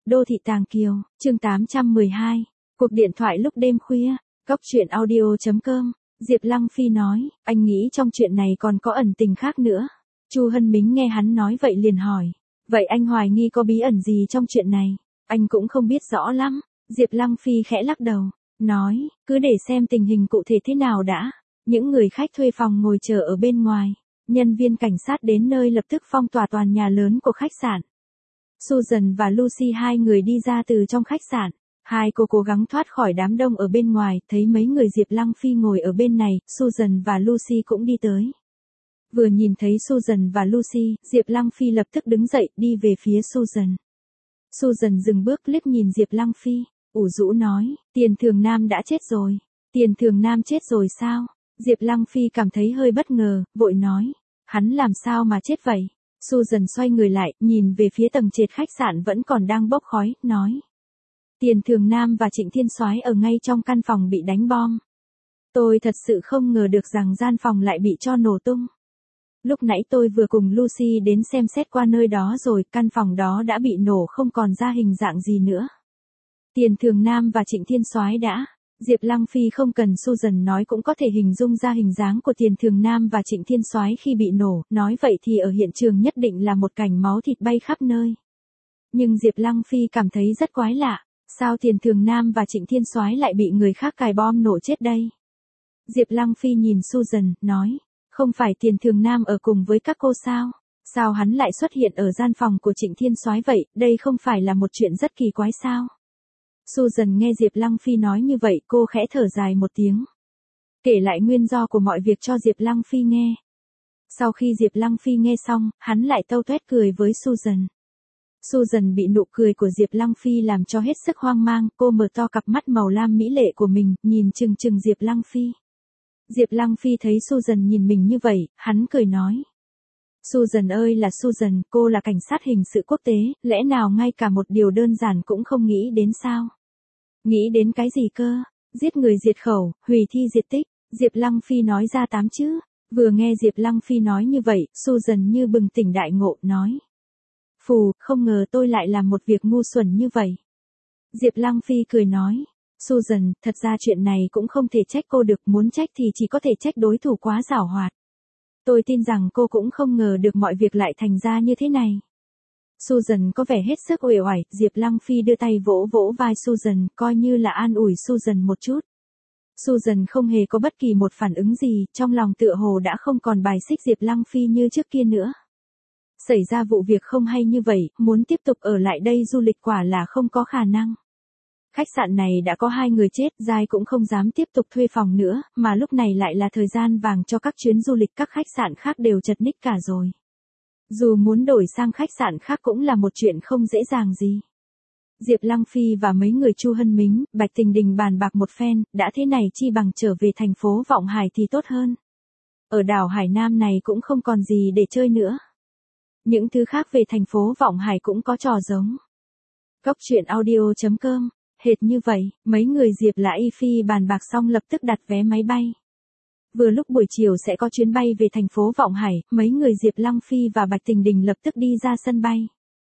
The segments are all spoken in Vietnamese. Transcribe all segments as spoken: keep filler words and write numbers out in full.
Đô thị Tàng Kiều, chương tám trăm mười hai, cuộc điện thoại lúc đêm khuya, Cốc truyện audio chấm com, Diệp Lăng Phi nói, anh nghĩ trong chuyện này còn có ẩn tình khác nữa. Chu Hân Mính nghe hắn nói vậy liền hỏi, vậy anh hoài nghi có bí ẩn gì trong chuyện này? Anh cũng không biết rõ lắm. Diệp Lăng Phi khẽ lắc đầu, nói, cứ để xem tình hình cụ thể thế nào đã. Những người khách thuê phòng ngồi chờ ở bên ngoài, nhân viên cảnh sát đến nơi lập tức phong tỏa toàn nhà lớn của khách sạn. Susan và Lucy hai người đi ra từ trong khách sạn. Hai cô cố gắng thoát khỏi đám đông ở bên ngoài, thấy mấy người Diệp Lăng Phi ngồi ở bên này, Susan và Lucy cũng đi tới. Vừa nhìn thấy Susan và Lucy, Diệp Lăng Phi lập tức đứng dậy, đi về phía Susan. Susan dừng bước liếc nhìn Diệp Lăng Phi, ủ rũ nói, Tiền Thường Nam đã chết rồi. Tiền Thường Nam chết rồi sao? Diệp Lăng Phi cảm thấy hơi bất ngờ, vội nói, hắn làm sao mà chết vậy? Susan xoay người lại, nhìn về phía tầng trệt khách sạn vẫn còn đang bốc khói, nói. Tiền Thường Nam và Trịnh Thiên Soái ở ngay trong căn phòng bị đánh bom. Tôi thật sự không ngờ được rằng gian phòng lại bị cho nổ tung. Lúc nãy tôi vừa cùng Lucy đến xem xét qua nơi đó rồi, căn phòng đó đã bị nổ không còn ra hình dạng gì nữa. Tiền Thường Nam và Trịnh Thiên Soái đã. Diệp Lăng Phi không cần Susan nói cũng có thể hình dung ra hình dáng của Tiền Thường Nam và Trịnh Thiên Soái khi bị nổ, nói vậy thì ở hiện trường nhất định là một cảnh máu thịt bay khắp nơi. Nhưng Diệp Lăng Phi cảm thấy rất quái lạ, sao Tiền Thường Nam và Trịnh Thiên Soái lại bị người khác cài bom nổ chết đây? Diệp Lăng Phi nhìn Susan, nói, không phải Tiền Thường Nam ở cùng với các cô sao? Sao hắn lại xuất hiện ở gian phòng của Trịnh Thiên Soái vậy, đây không phải là một chuyện rất kỳ quái sao? Susan nghe Diệp Lăng Phi nói như vậy, cô khẽ thở dài một tiếng. Kể lại nguyên do của mọi việc cho Diệp Lăng Phi nghe. Sau khi Diệp Lăng Phi nghe xong, hắn lại tâu tuét cười với Susan. Susan bị nụ cười của Diệp Lăng Phi làm cho hết sức hoang mang, cô mở to cặp mắt màu lam mỹ lệ của mình, nhìn chừng chừng Diệp Lăng Phi. Diệp Lăng Phi thấy Susan nhìn mình như vậy, hắn cười nói. Susan ơi là Susan, cô là cảnh sát hình sự quốc tế, lẽ nào ngay cả một điều đơn giản cũng không nghĩ đến sao? Nghĩ đến cái gì cơ? Giết người diệt khẩu, hủy thi diệt tích, Diệp Lăng Phi nói ra tám chữ. Vừa nghe Diệp Lăng Phi nói như vậy, Susan như bừng tỉnh đại ngộ, nói. Phù, không ngờ tôi lại làm một việc ngu xuẩn như vậy. Diệp Lăng Phi cười nói. Susan, thật ra chuyện này cũng không thể trách cô được, muốn trách thì chỉ có thể trách đối thủ quá giảo hoạt. Tôi tin rằng cô cũng không ngờ được mọi việc lại thành ra như thế này. Susan có vẻ hết sức uể oải, Diệp Lăng Phi đưa tay vỗ vỗ vai Susan, coi như là an ủi Susan một chút. Susan không hề có bất kỳ một phản ứng gì, trong lòng tựa hồ đã không còn bài xích Diệp Lăng Phi như trước kia nữa. Xảy ra vụ việc không hay như vậy, muốn tiếp tục ở lại đây du lịch quả là không có khả năng. Khách sạn này đã có hai người chết, Giai cũng không dám tiếp tục thuê phòng nữa, mà lúc này lại là thời gian vàng cho các chuyến du lịch, các khách sạn khác đều chật ních cả rồi. Dù muốn đổi sang khách sạn khác cũng là một chuyện không dễ dàng gì. Diệp Lăng Phi và mấy người Chu Hân Mính, Bạch Tình Đình bàn bạc một phen, đã thế này chi bằng trở về thành phố Vọng Hải thì tốt hơn. Ở đảo Hải Nam này cũng không còn gì để chơi nữa. Những thứ khác về thành phố Vọng Hải cũng có trò giống. Cốc truyện audio chấm com, hệt như vậy, mấy người Diệp Lã Y Phi bàn bạc xong lập tức đặt vé máy bay. Vừa lúc buổi chiều sẽ có chuyến bay về thành phố Vọng Hải, mấy người Diệp Lăng Phi và Bạch Tình Đình lập tức đi ra sân bay.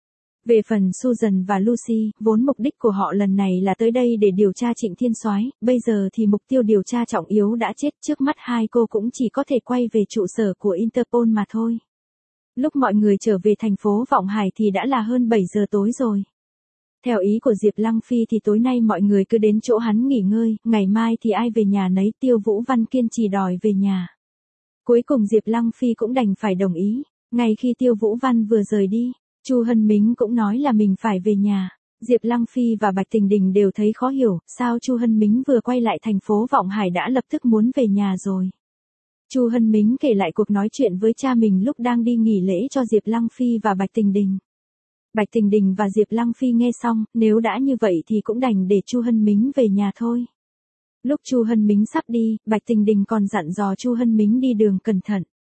Về phần Susan và Lucy, vốn mục đích của họ lần này là tới đây để điều tra Trịnh Thiên Soái, bây giờ thì mục tiêu điều tra trọng yếu đã chết, trước mắt hai cô cũng chỉ có thể quay về trụ sở của Interpol mà thôi. Lúc mọi người trở về thành phố Vọng Hải thì đã là hơn bảy giờ tối rồi. Theo ý của Diệp Lăng Phi thì tối nay mọi người cứ đến chỗ hắn nghỉ ngơi, ngày mai thì ai về nhà nấy, Tiêu Vũ Văn kiên trì đòi về nhà. Cuối cùng Diệp Lăng Phi cũng đành phải đồng ý, ngay khi Tiêu Vũ Văn vừa rời đi, Chu Hân Mính cũng nói là mình phải về nhà. Diệp Lăng Phi và Bạch Tình Đình đều thấy khó hiểu, sao Chu Hân Mính vừa quay lại thành phố Vọng Hải đã lập tức muốn về nhà rồi. Chu Hân Mính kể lại cuộc nói chuyện với cha mình lúc đang đi nghỉ lễ cho Diệp Lăng Phi và Bạch Tình Đình. Bạch Tình Đình và Diệp Lăng Phi nghe xong, nếu đã như vậy thì cũng đành để Chu Hân Mính về nhà thôi. Lúc Chu Hân Mính sắp đi, Bạch Tình Đình còn dặn dò Chu Hân Mính đi đường cẩn thận.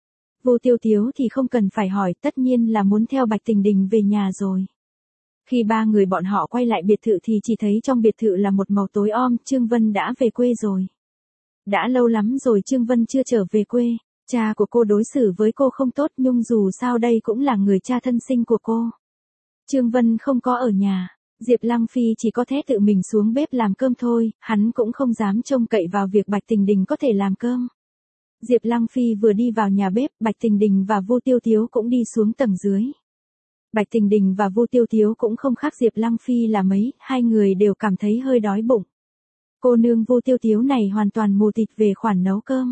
Vô Tiêu Tiếu thì không cần phải hỏi, tất nhiên là muốn theo Bạch Tình Đình về nhà rồi. Khi ba người bọn họ quay lại biệt thự thì chỉ thấy trong biệt thự là một màu tối om, Trương Vân đã về quê rồi. Đã lâu lắm rồi Trương Vân chưa trở về quê, cha của cô đối xử với cô không tốt nhưng dù sao đây cũng là người cha thân sinh của cô. Trương Vân không có ở nhà, Diệp Lăng Phi chỉ có thể tự mình xuống bếp làm cơm thôi, hắn cũng không dám trông cậy vào việc Bạch Tình Đình có thể làm cơm. Diệp Lăng Phi vừa đi vào nhà bếp, Bạch Tình Đình và Vu Tiêu Tiếu cũng đi xuống tầng dưới. Bạch Tình Đình và Vu Tiêu Tiếu cũng không khác Diệp Lăng Phi là mấy, hai người đều cảm thấy hơi đói bụng. Cô nương Vu Tiêu Tiếu này hoàn toàn mù tịt về khoản nấu cơm.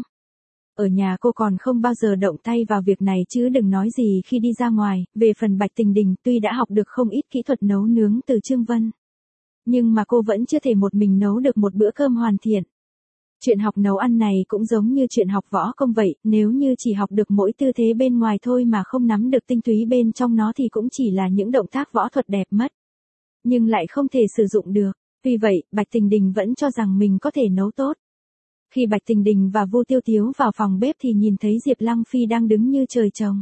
Ở nhà cô còn không bao giờ động tay vào việc này chứ đừng nói gì khi đi ra ngoài. Về phần Bạch Tình Đình, tuy đã học được không ít kỹ thuật nấu nướng từ Trương Vân, nhưng mà cô vẫn chưa thể một mình nấu được một bữa cơm hoàn thiện. Chuyện học nấu ăn này cũng giống như chuyện học võ công vậy, nếu như chỉ học được mỗi tư thế bên ngoài thôi mà không nắm được tinh túy bên trong nó thì cũng chỉ là những động tác võ thuật đẹp mất, nhưng lại không thể sử dụng được. Vì vậy, Bạch Tình Đình vẫn cho rằng mình có thể nấu tốt. Khi Bạch Tình Đình và Vu Tiêu Tiếu vào phòng bếp thì nhìn thấy Diệp Lăng Phi đang đứng như trời trồng,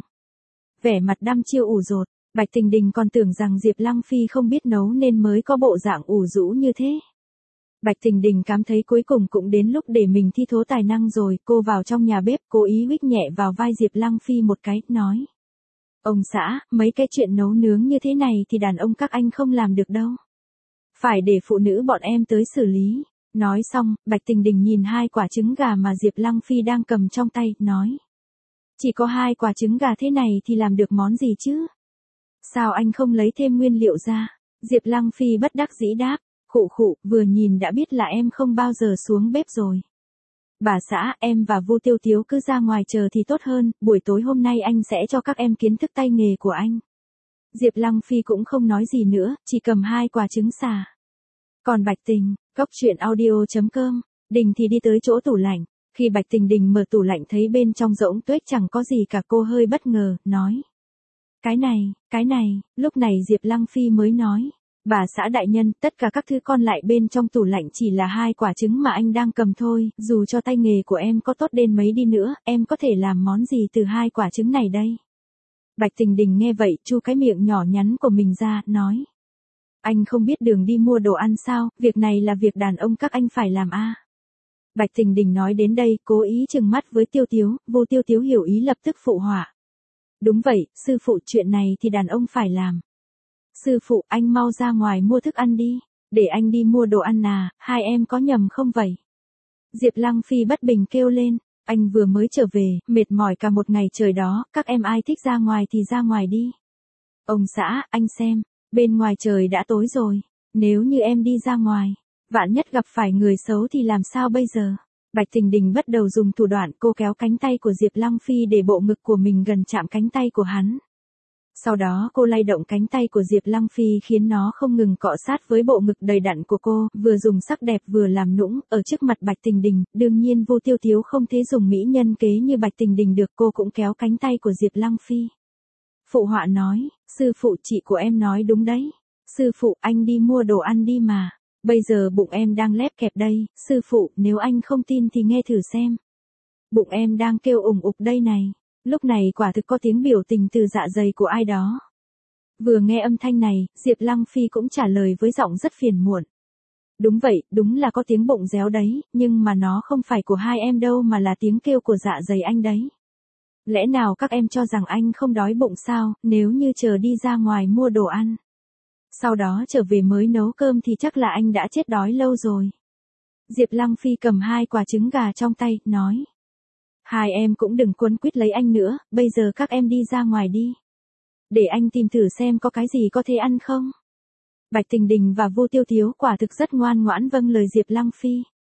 vẻ mặt đăm chiêu ủ dột. Bạch Tình Đình còn tưởng rằng Diệp Lăng Phi không biết nấu nên mới có bộ dạng ủ rũ như thế. Bạch Tình Đình cảm thấy cuối cùng cũng đến lúc để mình thi thố tài năng rồi, cô vào trong nhà bếp, cố ý huých nhẹ vào vai Diệp Lăng Phi một cái, nói: "Ông xã, mấy cái chuyện nấu nướng như thế này thì đàn ông các anh không làm được đâu. Phải để phụ nữ bọn em tới xử lý." Nói xong, Bạch Tình Đình nhìn hai quả trứng gà mà Diệp Lăng Phi đang cầm trong tay, nói: "Chỉ có hai quả trứng gà thế này thì làm được món gì chứ? Sao anh không lấy thêm nguyên liệu ra?" Diệp Lăng Phi bất đắc dĩ đáp: "Khụ khụ, vừa nhìn đã biết là em không bao giờ xuống bếp rồi. Bà xã, em và Vu Tiêu Tiếu cứ ra ngoài chờ thì tốt hơn, buổi tối hôm nay anh sẽ cho các em kiến thức tay nghề của anh." Diệp Lăng Phi cũng không nói gì nữa, chỉ cầm hai quả trứng xà. Còn Bạch Tình, Cốc Truyện Audio chấm com, Đình thì đi tới chỗ tủ lạnh. Khi Bạch Tình Đình mở tủ lạnh thấy bên trong rỗng tuếch chẳng có gì cả, cô hơi bất ngờ, nói: "Cái này, cái này." Lúc này Diệp Lăng Phi mới nói: "Bà xã đại nhân, tất cả các thứ còn lại bên trong tủ lạnh chỉ là hai quả trứng mà anh đang cầm thôi, dù cho tay nghề của em có tốt đến mấy đi nữa, em có thể làm món gì từ hai quả trứng này đây?" Bạch Tình Đình nghe vậy, chu cái miệng nhỏ nhắn của mình ra, nói: "Anh không biết đường đi mua đồ ăn sao, việc này là việc đàn ông các anh phải làm a." Bạch Tình Đình nói đến đây, cố ý trừng mắt với Tiêu Tiếu, Vu Tiêu Tiếu hiểu ý lập tức phụ họa: "Đúng vậy, sư phụ, chuyện này thì đàn ông phải làm. Sư phụ, anh mau ra ngoài mua thức ăn đi." "Để anh đi mua đồ ăn à, hai em có nhầm không vậy?" Diệp Lăng Phi bất bình kêu lên: "Anh vừa mới trở về, mệt mỏi cả một ngày trời đó, các em ai thích ra ngoài thì ra ngoài đi." "Ông xã, anh xem, bên ngoài trời đã tối rồi, nếu như em đi ra ngoài, vạn nhất gặp phải người xấu thì làm sao bây giờ?" Bạch Tình Đình bắt đầu dùng thủ đoạn, cô kéo cánh tay của Diệp Lăng Phi để bộ ngực của mình gần chạm cánh tay của hắn. Sau đó cô lay động cánh tay của Diệp Lăng Phi khiến nó không ngừng cọ sát với bộ ngực đầy đặn của cô, vừa dùng sắc đẹp vừa làm nũng, ở trước mặt Bạch Tình Đình, đương nhiên Vu Tiêu Tiếu không thể dùng mỹ nhân kế như Bạch Tình Đình được, cô cũng kéo cánh tay của Diệp Lăng Phi. Phụ họa nói: "Sư phụ, chị của em nói đúng đấy. Sư phụ, anh đi mua đồ ăn đi mà. Bây giờ bụng em đang lép kẹp đây, sư phụ, nếu anh không tin thì nghe thử xem. Bụng em đang kêu ủng ục đây này." Lúc này quả thực có tiếng biểu tình từ dạ dày của ai đó. Vừa nghe âm thanh này, Diệp Lăng Phi cũng trả lời với giọng rất phiền muộn: "Đúng vậy, đúng là có tiếng bụng réo đấy, nhưng mà nó không phải của hai em đâu mà là tiếng kêu của dạ dày anh đấy. Lẽ nào các em cho rằng anh không đói bụng sao, nếu như chờ đi ra ngoài mua đồ ăn, sau đó trở về mới nấu cơm thì chắc là anh đã chết đói lâu rồi." Diệp Lăng Phi cầm hai quả trứng gà trong tay, nói: "Hai em cũng đừng quấn quýt lấy anh nữa, bây giờ các em đi ra ngoài đi. Để anh tìm thử xem có cái gì có thể ăn không." Bạch Tình Đình và Vu Tiêu Tiếu quả thực rất ngoan ngoãn vâng lời Diệp Lăng Phi.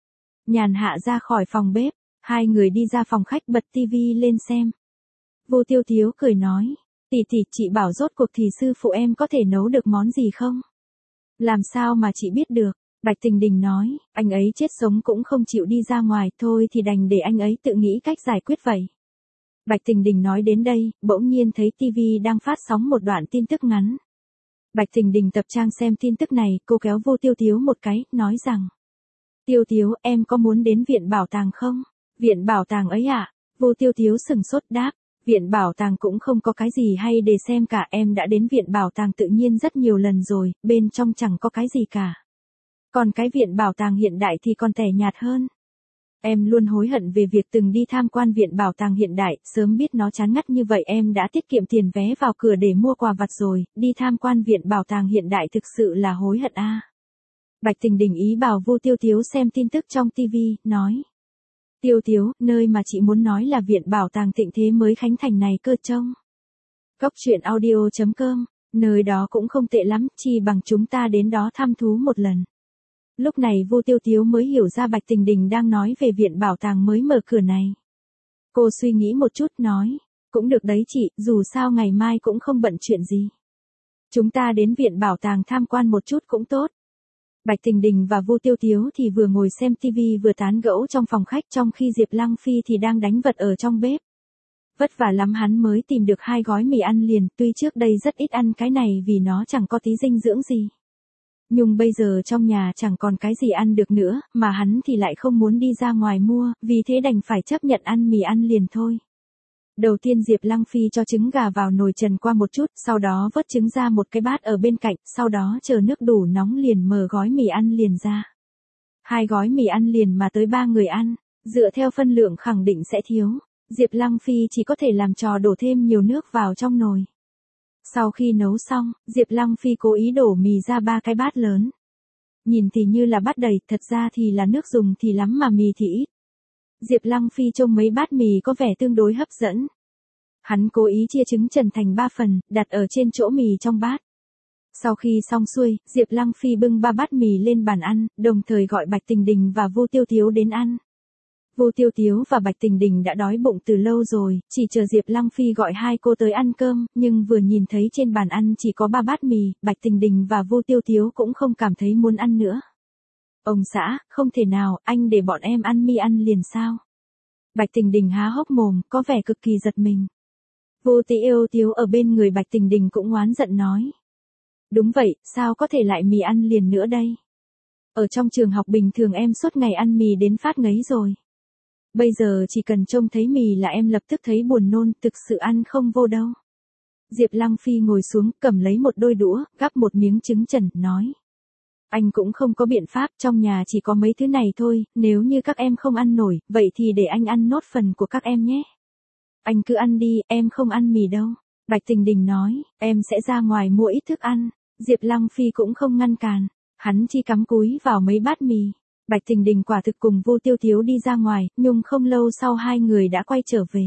Nhàn hạ ra khỏi phòng bếp, hai người đi ra phòng khách bật tivi lên xem. Vu Tiêu Tiếu cười nói: "Tỷ tỷ, chị bảo rốt cuộc thì sư phụ em có thể nấu được món gì không?" "Làm sao mà chị biết được?" Bạch Tình Đình nói: "Anh ấy chết sống cũng không chịu đi ra ngoài, thôi thì đành để anh ấy tự nghĩ cách giải quyết vậy." Bạch Tình Đình nói đến đây, bỗng nhiên thấy tivi đang phát sóng một đoạn tin tức ngắn. Bạch Tình Đình tập trang xem tin tức này, cô kéo Vu Tiêu Tiếu một cái, nói rằng: "Tiêu Tiếu, em có muốn đến viện bảo tàng không?" "Viện bảo tàng ấy ạ?" À? Vu Tiêu Tiếu sừng sốt đáp: "Viện bảo tàng cũng không có cái gì hay để xem cả, em đã đến viện bảo tàng tự nhiên rất nhiều lần rồi, bên trong chẳng có cái gì cả. Còn cái viện bảo tàng hiện đại thì còn tẻ nhạt hơn." Em luôn hối hận về việc từng đi tham quan Viện Bảo tàng Hiện đại, sớm biết nó chán ngắt như vậy em đã tiết kiệm tiền vé vào cửa để mua quà vặt rồi, đi tham quan Viện Bảo tàng Hiện đại thực sự là hối hận a. À. Bạch Tình Đình ý bảo Vu Tiêu Tiếu xem tin tức trong ti vi, nói. Tiêu Tiếu, nơi mà chị muốn nói là Viện Bảo tàng Tịnh Thế mới khánh thành này cơ trông. Cốc truyện audio chấm com, nơi đó cũng không tệ lắm, chi bằng chúng ta đến đó thăm thú một lần. Lúc này Vu Tiêu Tiếu mới hiểu ra Bạch Tình Đình đang nói về Viện Bảo tàng mới mở cửa này. Cô suy nghĩ một chút nói, cũng được đấy chị, dù sao ngày mai cũng không bận chuyện gì. Chúng ta đến Viện Bảo tàng tham quan một chút cũng tốt. Bạch Tình Đình và Vu Tiêu Tiếu thì vừa ngồi xem ti vi vừa tán gẫu trong phòng khách, trong khi Diệp Lăng Phi thì đang đánh vật ở trong bếp. Vất vả lắm hắn mới tìm được hai gói mì ăn liền, tuy trước đây rất ít ăn cái này vì nó chẳng có tí dinh dưỡng gì. Nhưng bây giờ trong nhà chẳng còn cái gì ăn được nữa, mà hắn thì lại không muốn đi ra ngoài mua, vì thế đành phải chấp nhận ăn mì ăn liền thôi. Đầu tiên Diệp Lăng Phi cho trứng gà vào nồi trần qua một chút, sau đó vớt trứng ra một cái bát ở bên cạnh, sau đó chờ nước đủ nóng liền mở gói mì ăn liền ra. Hai gói mì ăn liền mà tới ba người ăn, dựa theo phân lượng khẳng định sẽ thiếu. Diệp Lăng Phi chỉ có thể làm trò đổ thêm nhiều nước vào trong nồi. Sau khi nấu xong, Diệp Lăng Phi cố ý đổ mì ra ba cái bát lớn. Nhìn thì như là bát đầy, thật ra thì là nước dùng thì lắm mà mì thì ít. Diệp Lăng Phi trông mấy bát mì có vẻ tương đối hấp dẫn. Hắn cố ý chia trứng trần thành ba phần, đặt ở trên chỗ mì trong bát. Sau khi xong xuôi, Diệp Lăng Phi bưng ba bát mì lên bàn ăn, đồng thời gọi Bạch Tình Đình và Vu Tiêu Tiếu đến ăn. Vu Tiêu Tiếu và Bạch Tình Đình đã đói bụng từ lâu rồi, chỉ chờ Diệp Lăng Phi gọi hai cô tới ăn cơm, nhưng vừa nhìn thấy trên bàn ăn chỉ có ba bát mì, Bạch Tình Đình và Vu Tiêu Tiếu cũng không cảm thấy muốn ăn nữa. Ông xã, không thể nào, anh để bọn em ăn mì ăn liền sao? Bạch Tình Đình há hốc mồm, có vẻ cực kỳ giật mình. Vu Tiêu Tiếu ở bên người Bạch Tình Đình cũng oán giận nói. Đúng vậy, sao có thể lại mì ăn liền nữa đây? Ở trong trường học bình thường em suốt ngày ăn mì đến phát ngấy rồi. Bây giờ chỉ cần trông thấy mì là em lập tức thấy buồn nôn, thực sự ăn không vô đâu. Diệp Lăng Phi ngồi xuống, cầm lấy một đôi đũa, gắp một miếng trứng trần, nói. Anh cũng không có biện pháp, trong nhà chỉ có mấy thứ này thôi, nếu như các em không ăn nổi, vậy thì để anh ăn nốt phần của các em nhé. Anh cứ ăn đi, em không ăn mì đâu. Bạch Tình Đình nói, em sẽ ra ngoài mua ít thức ăn. Diệp Lăng Phi cũng không ngăn cản, hắn chỉ cắm cúi vào mấy bát mì. Bạch Tình Đình quả thực cùng Vu Tiêu Tiếu đi ra ngoài, nhưng không lâu sau hai người đã quay trở về.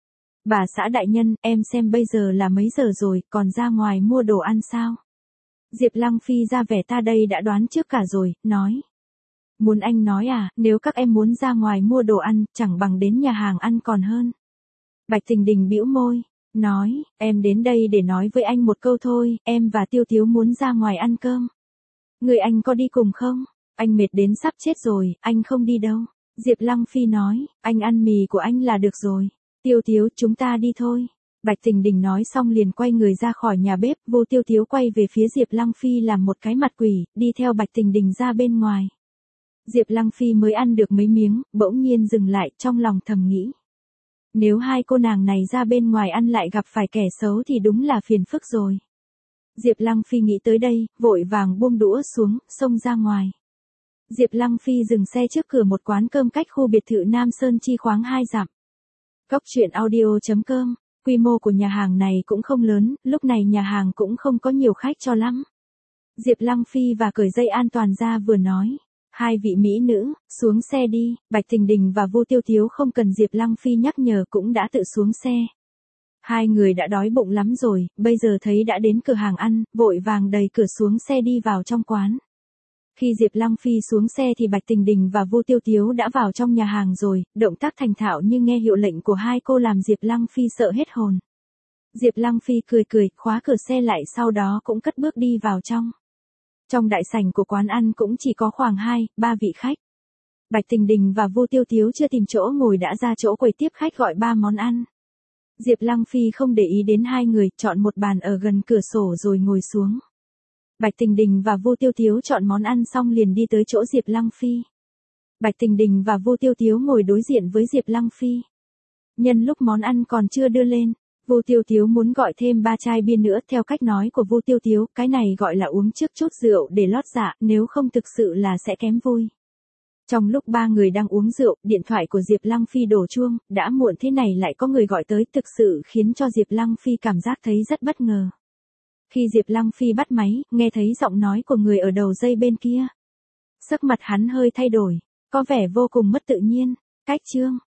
Bà xã đại nhân, em xem bây giờ là mấy giờ rồi, còn ra ngoài mua đồ ăn sao? Diệp Lăng Phi ra vẻ ta đây đã đoán trước cả rồi, nói. Muốn anh nói à, nếu các em muốn ra ngoài mua đồ ăn, chẳng bằng đến nhà hàng ăn còn hơn. Bạch Tình Đình bĩu môi, nói, em đến đây để nói với anh một câu thôi, em và Tiêu Tiếu muốn ra ngoài ăn cơm. Người anh có đi cùng không? Anh mệt đến sắp chết rồi, anh không đi đâu. Diệp Lăng Phi nói, anh ăn mì của anh là được rồi. Tiêu Tiếu, chúng ta đi thôi. Bạch Tình Đình nói xong liền quay người ra khỏi nhà bếp, Vu Tiêu Tiếu quay về phía Diệp Lăng Phi làm một cái mặt quỷ, đi theo Bạch Tình Đình ra bên ngoài. Diệp Lăng Phi mới ăn được mấy miếng, bỗng nhiên dừng lại, trong lòng thầm nghĩ. Nếu hai cô nàng này ra bên ngoài ăn lại gặp phải kẻ xấu thì đúng là phiền phức rồi. Diệp Lăng Phi nghĩ tới đây, vội vàng buông đũa xuống, xông ra ngoài. Diệp Lăng Phi dừng xe trước cửa một quán cơm cách khu biệt thự Nam Sơn chi khoảng hai dặm. Cốc truyện audio chấm com, quy mô của nhà hàng này cũng không lớn, lúc này nhà hàng cũng không có nhiều khách cho lắm. Diệp Lăng Phi và cởi dây an toàn ra vừa nói. Hai vị mỹ nữ, xuống xe đi, Bạch Tình Đình và Vu Tiêu Tiếu không cần Diệp Lăng Phi nhắc nhở cũng đã tự xuống xe. Hai người đã đói bụng lắm rồi, bây giờ thấy đã đến cửa hàng ăn, vội vàng đẩy cửa xuống xe đi vào trong quán. Khi Diệp Lăng Phi xuống xe thì Bạch Tình Đình và Vu Tiêu Tiếu đã vào trong nhà hàng rồi, động tác thành thạo như nghe hiệu lệnh của hai cô làm Diệp Lăng Phi sợ hết hồn. Diệp Lăng Phi cười cười, khóa cửa xe lại sau đó cũng cất bước đi vào trong. Trong đại sảnh của quán ăn cũng chỉ có khoảng hai, ba vị khách. Bạch Tình Đình và Vu Tiêu Tiếu chưa tìm chỗ ngồi đã ra chỗ quầy tiếp khách gọi ba món ăn. Diệp Lăng Phi không để ý đến hai người, chọn một bàn ở gần cửa sổ rồi ngồi xuống. Bạch Tình Đình và Vu Tiêu Tiếu chọn món ăn xong liền đi tới chỗ Diệp Lăng Phi. Bạch Tình Đình và Vu Tiêu Tiếu ngồi đối diện với Diệp Lăng Phi. Nhân lúc món ăn còn chưa đưa lên, Vu Tiêu Tiếu muốn gọi thêm ba chai bia nữa, theo cách nói của Vu Tiêu Tiếu, cái này gọi là uống trước chút rượu để lót dạ, nếu không thực sự là sẽ kém vui. Trong lúc ba người đang uống rượu, điện thoại của Diệp Lăng Phi đổ chuông, đã muộn thế này lại có người gọi tới, thực sự khiến cho Diệp Lăng Phi cảm giác thấy rất bất ngờ. Khi Diệp Lăng Phi bắt máy, nghe thấy giọng nói của người ở đầu dây bên kia. Sắc mặt hắn hơi thay đổi, có vẻ vô cùng mất tự nhiên. Cách chương